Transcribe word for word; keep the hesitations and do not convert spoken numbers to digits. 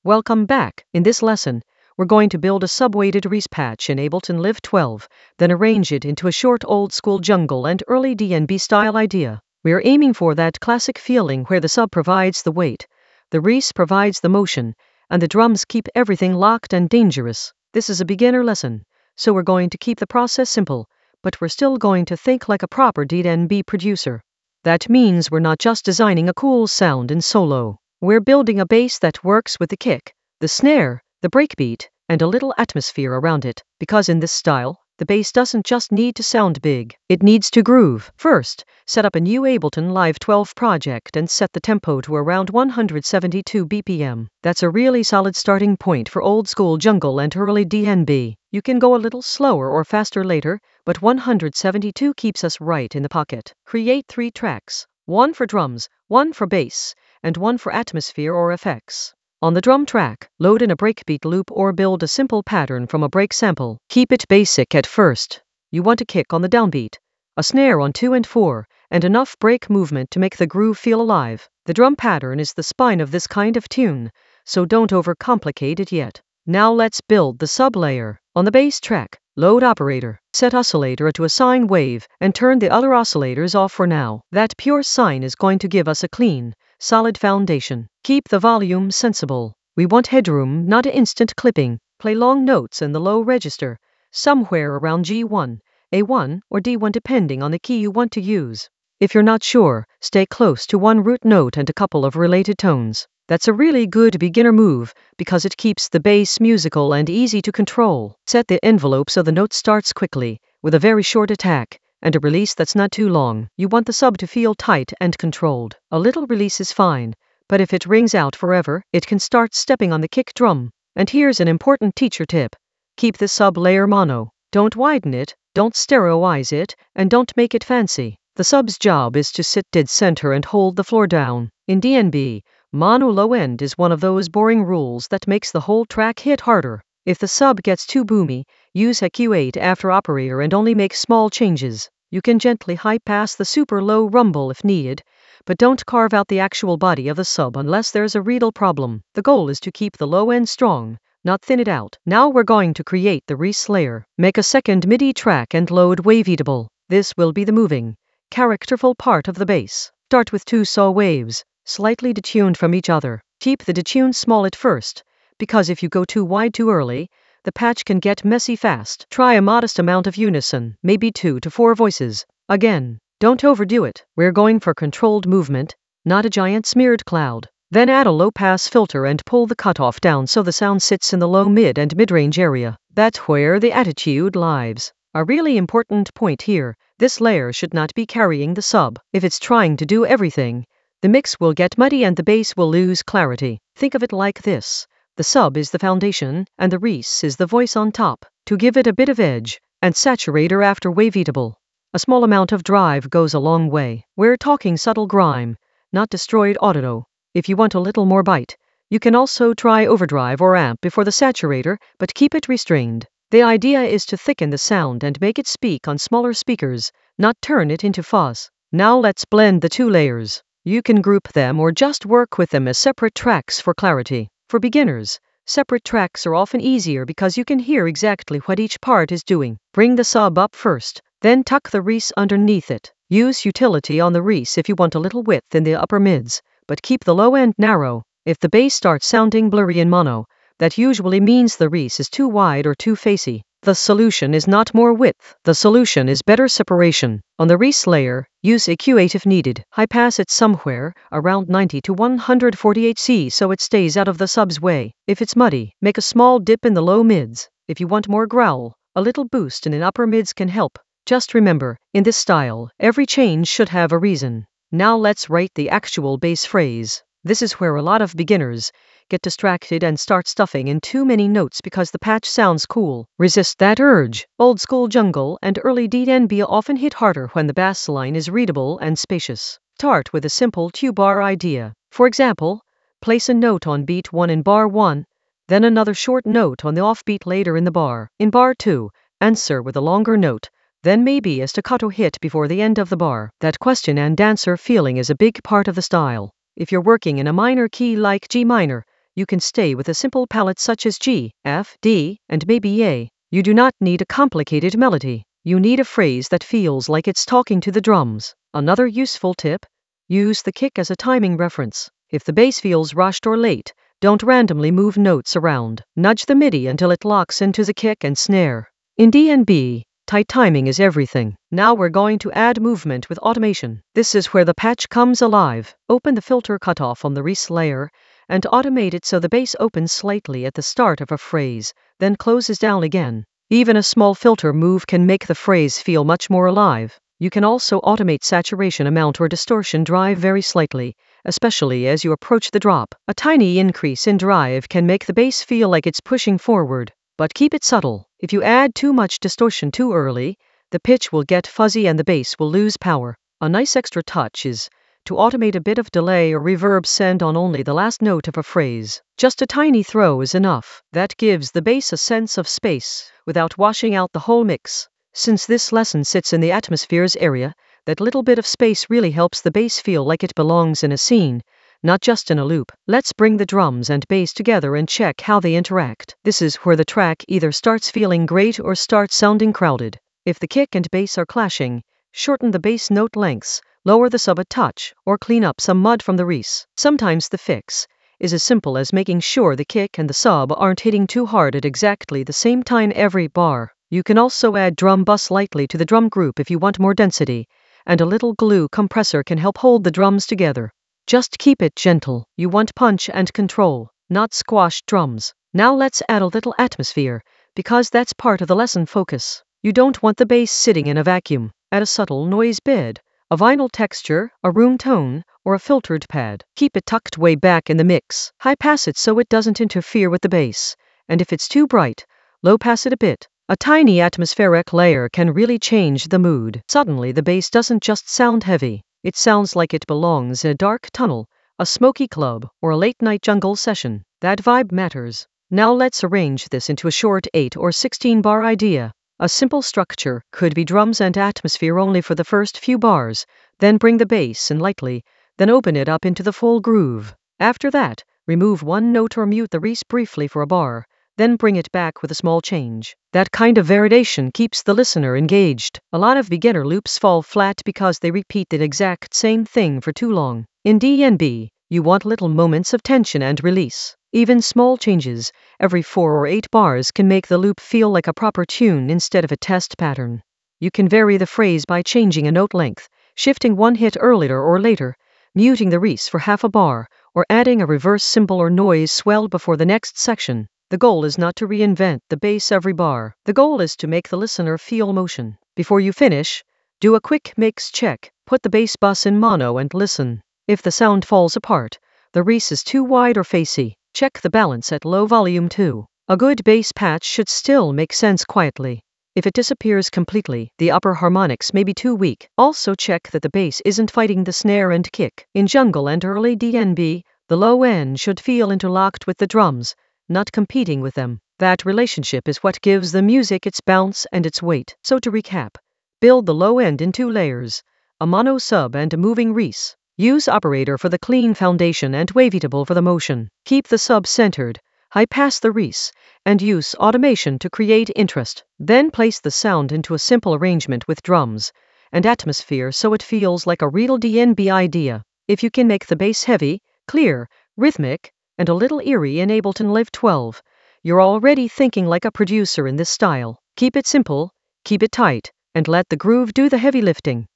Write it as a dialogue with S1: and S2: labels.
S1: Welcome back. In this lesson, we're going to build a sub-weighted Reese patch in Ableton Live twelve, then arrange it into a short old-school jungle and early D and B style idea. We are aiming for that classic feeling where the sub provides the weight, the Reese provides the motion, and the drums keep everything locked and dangerous. This is a beginner lesson, so we're going to keep the process simple, but we're still going to think like a proper D and B producer. That means we're not just designing a cool sound in solo. We're building a bass that works with the kick, the snare, the breakbeat, and a little atmosphere around it, because in this style, the bass doesn't just need to sound big, it needs to groove. First, set up a new Ableton Live twelve project and set the tempo to around one hundred seventy-two B P M. That's a really solid starting point for old school jungle and early D and B. You can go a little slower or faster later, but one hundred seventy-two keeps us right in the pocket. Create three tracks, one for drums, one for bass, and one for atmosphere or effects. On the drum track, load in a breakbeat loop or build a simple pattern from a break sample. Keep it basic at first. You want a kick on the downbeat, a snare on two and four, and enough break movement to make the groove feel alive. The drum pattern is the spine of this kind of tune, so don't overcomplicate it yet. Now let's build the sub layer. On the bass track, load operator, set oscillator to a sine wave, and turn the other oscillators off for now. That pure sine is going to give us a clean, solid foundation. Keep the volume sensible. We want headroom, not instant clipping. Play long notes in the low register, somewhere around G one, A one, or D one depending on the key you want to use. If you're not sure, stay close to one root note and a couple of related tones. That's a really good beginner move because it keeps the bass musical and easy to control. Set the envelope so the note starts quickly, with a very short attack, and a release that's not too long. You want the sub to feel tight and controlled. A little release is fine, but if it rings out forever, it can start stepping on the kick drum. And here's an important teacher tip. Keep the sub layer mono. Don't widen it, don't stereoize it, and don't make it fancy. The sub's job is to sit dead center and hold the floor down. In D and B, mono low end is one of those boring rules that makes the whole track hit harder. If the sub gets too boomy, use a Q eight after operator and only make small changes. You can gently high-pass the super low rumble if needed, but don't carve out the actual body of the sub unless there's a real problem. The goal is to keep the low end strong, not thin it out. Now we're going to create the Reese layer. Make a second MIDI track and load Waveatable. This will be the moving, characterful part of the bass. Start with two saw waves, slightly detuned from each other. Keep the detune small at first, because if you go too wide too early, the patch can get messy fast. Try a modest amount of unison, maybe two to four voices. Again, don't overdo it. We're going for controlled movement, not a giant smeared cloud. Then add a low-pass filter and pull the cutoff down so the sound sits in the low-mid and mid-range area. That's where the attitude lives. A really important point here, this layer should not be carrying the sub. If it's trying to do everything, the mix will get muddy and the bass will lose clarity. Think of it like this. The sub is the foundation, and the Reese is the voice on top, to give it a bit of edge, and saturator after Waveatable. A small amount of drive goes a long way. We're talking subtle grime, not destroyed audio. If you want a little more bite, you can also try overdrive or amp before the saturator, but keep it restrained. The idea is to thicken the sound and make it speak on smaller speakers, not turn it into fuzz. Now let's blend the two layers. You can group them or just work with them as separate tracks for clarity. For beginners, separate tracks are often easier because you can hear exactly what each part is doing. Bring the sub up first, then tuck the Reese underneath it. Use utility on the Reese if you want a little width in the upper mids, but keep the low end narrow. If the bass starts sounding blurry in mono, that usually means the Reese is too wide or too facey. The solution is not more width. The solution is better separation. On the Reese layer, use a Q eight if needed. High-pass it somewhere around ninety to one hundred forty-eight hertz so it stays out of the sub's way. If it's muddy, make a small dip in the low mids. If you want more growl, a little boost in the upper mids can help. Just remember, in this style, every change should have a reason. Now let's write the actual bass phrase. This is where a lot of beginners get distracted and start stuffing in too many notes because the patch sounds cool. Resist that urge. Old school jungle and early D and B often hit harder when the bass line is readable and spacious. Start with a simple two-bar idea. For example, place a note on beat one in bar one, then another short note on the offbeat later in the bar. In bar two, answer with a longer note, then maybe a staccato hit before the end of the bar. That question and answer feeling is a big part of the style. If you're working in a minor key like G minor, you can stay with a simple palette such as G, F, D, and maybe A. You do not need a complicated melody. You need a phrase that feels like it's talking to the drums. Another useful tip: use the kick as a timing reference. If the bass feels rushed or late, don't randomly move notes around. Nudge the MIDI until it locks into the kick and snare. In D and B, tight timing is everything. Now we're going to add movement with automation. This is where the patch comes alive. Open the filter cutoff on the Reese layer and automate it so the bass opens slightly at the start of a phrase, then closes down again. Even a small filter move can make the phrase feel much more alive. You can also automate saturation amount or distortion drive very slightly, especially as you approach the drop. A tiny increase in drive can make the bass feel like it's pushing forward, but keep it subtle. If you add too much distortion too early, the pitch will get fuzzy and the bass will lose power. A nice extra touch is to automate a bit of delay or reverb send on only the last note of a phrase. Just a tiny throw is enough. That gives the bass a sense of space without washing out the whole mix. Since this lesson sits in the atmospheres area, that little bit of space really helps the bass feel like it belongs in a scene, not just in a loop. Let's bring the drums and bass together and check how they interact. This is where the track either starts feeling great or starts sounding crowded. If the kick and bass are clashing, shorten the bass note lengths, lower the sub a touch, or clean up some mud from the Reese. Sometimes the fix is as simple as making sure the kick and the sub aren't hitting too hard at exactly the same time every bar. You can also add drum bus lightly to the drum group if you want more density, and a little glue compressor can help hold the drums together. Just keep it gentle. You want punch and control, not squashed drums. Now let's add a little atmosphere, because that's part of the lesson focus. You don't want the bass sitting in a vacuum. Add a subtle noise bed, a vinyl texture, a room tone, or a filtered pad. Keep it tucked way back in the mix. High pass it so it doesn't interfere with the bass, and if it's too bright, low pass it a bit. A tiny atmospheric layer can really change the mood. Suddenly the bass doesn't just sound heavy, it sounds like it belongs in a dark tunnel, a smoky club, or a late-night jungle session. That vibe matters. Now let's arrange this into a short eight or sixteen bar idea. A simple structure could be drums and atmosphere only for the first few bars, then bring the bass in lightly, then open it up into the full groove. After that, remove one note or mute the Reese briefly for a bar, then bring it back with a small change. That kind of variation keeps the listener engaged. A lot of beginner loops fall flat because they repeat the exact same thing for too long. In D and B, you want little moments of tension and release. Even small changes, every four or eight bars, can make the loop feel like a proper tune instead of a test pattern. You can vary the phrase by changing a note length, shifting one hit earlier or later, muting the Reese for half a bar, or adding a reverse cymbal or noise swell before the next section. The goal is not to reinvent the bass every bar. The goal is to make the listener feel motion. Before you finish, do a quick mix check. Put the bass bus in mono and listen. If the sound falls apart, the Reese is too wide or facey, check the balance at low volume too. A good bass patch should still make sense quietly. If it disappears completely, the upper harmonics may be too weak. Also check that the bass isn't fighting the snare and kick. In jungle and early D and B, the low end should feel interlocked with the drums, not competing with them. That relationship is what gives the music its bounce and its weight. So to recap, build the low end in two layers, a mono sub and a moving Reese. Use operator for the clean foundation and wavetable for the motion. Keep the sub centered, high pass the Reese, and use automation to create interest. Then place the sound into a simple arrangement with drums and atmosphere so it feels like a real D and B idea. If you can make the bass heavy, clear, rhythmic, and a little eerie in Ableton Live twelve, you're already thinking like a producer in this style. Keep it simple, keep it tight, and let the groove do the heavy lifting.